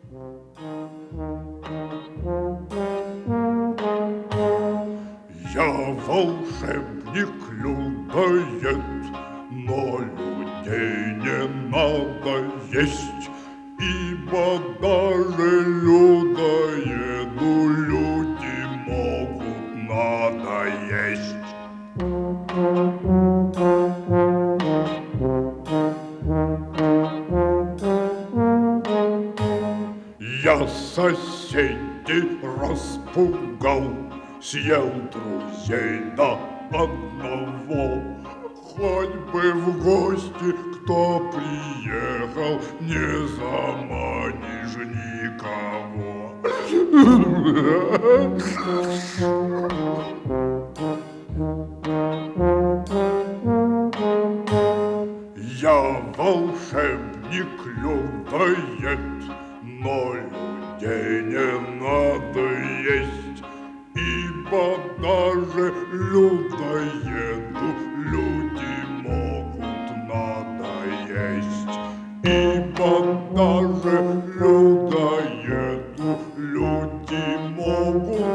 Я волшебник-людоед, но людей не надо есть, ибо даже людоеду люди могут надоесть. Я соседей распугал, съел друзей до одного. Хоть бы в гости кто приехал, не заманишь никого. Я волшебник-людоед, но людей не надо есть, ибо даже людоеду люди могут надоесть. Ибо даже людоеду люди могут